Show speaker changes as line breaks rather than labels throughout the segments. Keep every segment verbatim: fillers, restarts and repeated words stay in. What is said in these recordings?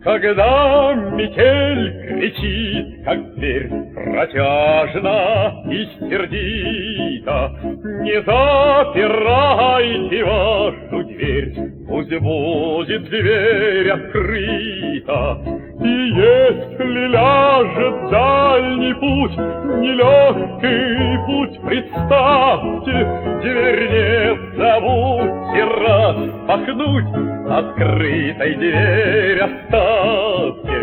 Когда метель кричит, как зверь, протяжно и сердито, не запирайте вашу дверь, пусть будет дверь открыта. И если ляжет дальний путь, нелегкий путь, представьте, дверь не забудьте распахнуть, открытой дверь оставьте.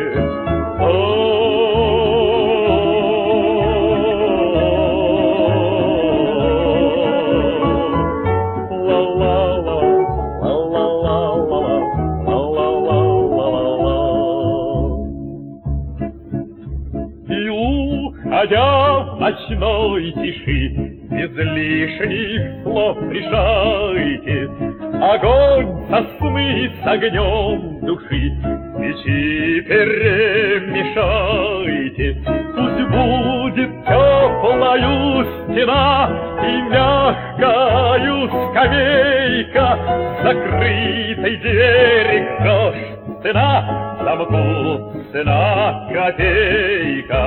Уходя в ночной тиши, без лишних слов решайте, огонь сосны с огнем души, свечи перемешайте. Пусть будет теплою стена и мягкою скамейка, закрытой двери грош цена, замку цена копейка.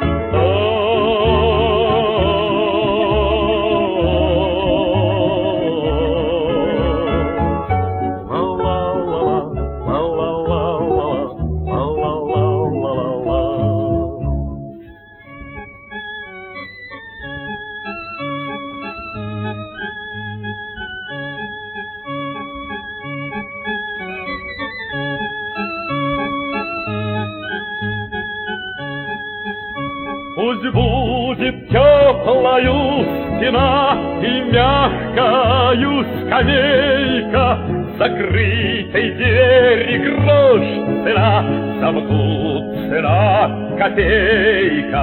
Пусть будет теплою стена и мягкою скамейка, закрытой двери грош цена, замку цена копейка.